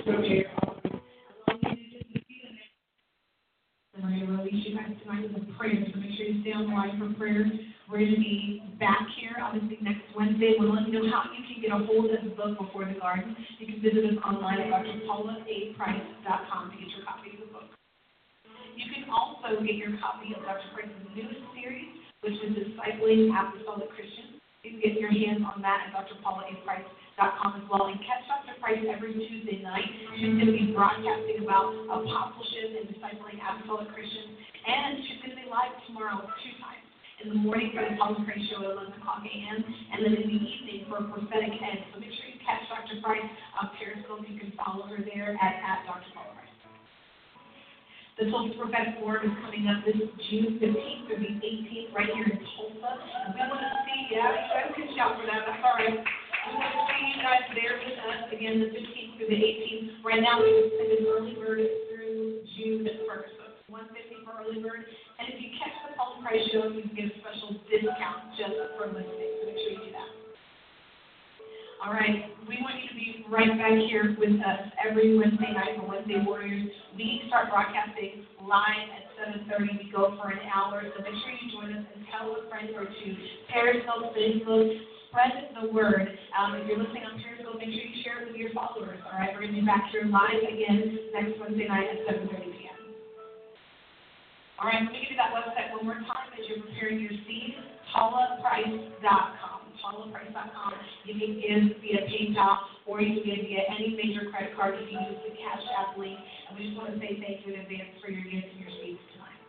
going to release you guys tonight with a prayer, so make sure you stay on the line for prayer. We're going to be back here, obviously, next Wednesday. We'll let you know how you can get a hold of the book Before the Garden. You can visit us online at drpaulaaprice.com to get your copy of the book. You can also get your copy of Dr. Price's newest series, which is Discipling Apostolic Christians. You can get your hands on that at drpaulaaprice.com as well. And catch Dr. Price every Tuesday night. She's going to be broadcasting about apostleship and discipling apostolic Christians. And she's going to be live tomorrow 2 times. In the morning for the Paula Price Show at 11 o'clock a.m. and then in the evening for Prophetic Ed. So make sure you catch Dr. Price on Periscope. You can follow her there at Dr. Paula Price. The Tulsa Prophetic Forum is coming up this June 15th through the 18th right here in Tulsa. And we want to see, you guys can shout for that, that's all right. We want to see you guys there with us, again, the 15th through the 18th. Right now, we're sending early bird through June 1st. So it's $150 for early bird. And if you catch the Paula Price Show, you can get a special discount just for listening. So make sure you do that. All right, we want you to be right back here with us every Wednesday night for Wednesday Warriors. We start broadcasting live at 7:30. We go for an hour, so make sure you join us and tell a friend or two. Periscope, Facebook, spread the word. If you're listening on Periscope, make sure you share it with your followers. All right, we're going to be back here live again next Wednesday night at 7:30 p.m. All right, let me give you that website one more time as you're preparing your seed, paulaprice.com. paulaprice.com. You can give via PayPal or you can give via any major credit card if you use the Cash App link. And we just want to say thank you in advance for your gifts and your seeds tonight.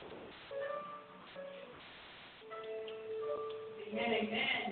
Amen, amen.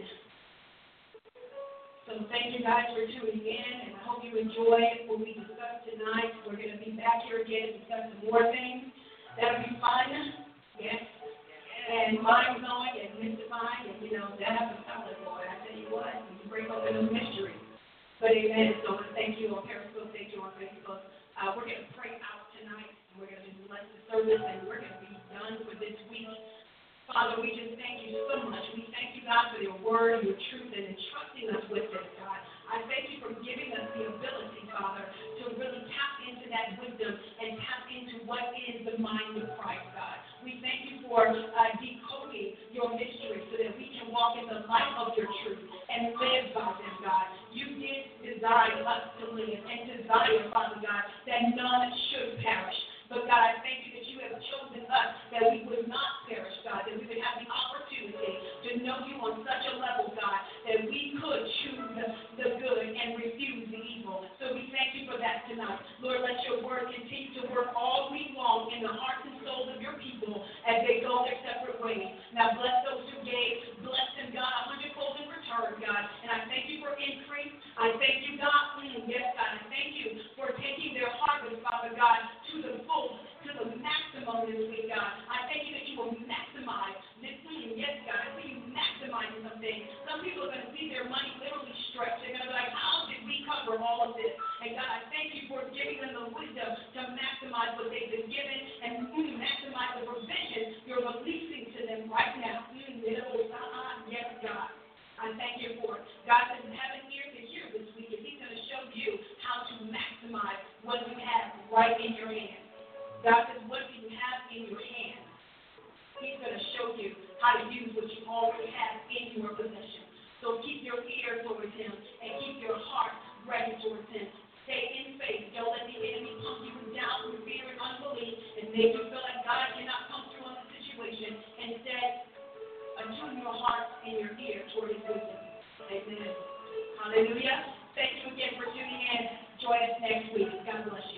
So thank you guys for tuning in, and I hope you enjoyed what we discussed tonight. We're going to be back here again to discuss some more things. That'll be fun, yes, and mind-blowing and mystifying, and, that happens something, boy. I tell you what, you break open a mystery. But amen, so thank you on Periscope, thank you on Facebook. We're going to pray out tonight, and we're going to bless the service, and we're going to be done for this week. Father, we just thank you so much. We thank you, God, for your word, your truth, and entrusting us with this, God. I thank you for giving us the ability, Father, to really tap into that wisdom and tap into what is the mind of Christ, God. We thank you for decoding your mystery so that we can walk in the light of your truth and live by them, God. You did design us to live and desire, Father God, that none should perish. But, God, I thank you that you have chosen us that we would not perish, God, that we would have the opportunity to know you on such a level, God, that we could choose the good and refuse the evil. So we thank you for that tonight. Lord, let your word continue to work all week long in the hearts and souls of your people as they go their separate ways. Now, bless those who gave. Bless them, God, 100-fold in return, God. And I thank you for increase. I thank you, God. Yes, God, I thank you for taking their harvest, Father God, to the full, to the maximum this week, God. I thank you that you will maximize this. Yes, God, I see you maximizing something. Some people are going to see their money literally stretch. They're going to be like, how did we cover all of this? And God, I thank you for giving them the wisdom to maximize what they've been given and maximize the provision you're releasing to them right now. Yes, God. I thank you for it. God says, have an ear to hear this week, and he's going to show you how to maximize what you have right in your hand. God says, what do you have in your hand? He's going to show you how to use what you already have in your possession. So keep your ear towards him. make you feel like God cannot come through on the situation. Instead, attune your heart and your ear toward His wisdom. Amen. Hallelujah. Thank you again for tuning in. Join us next week. God bless you.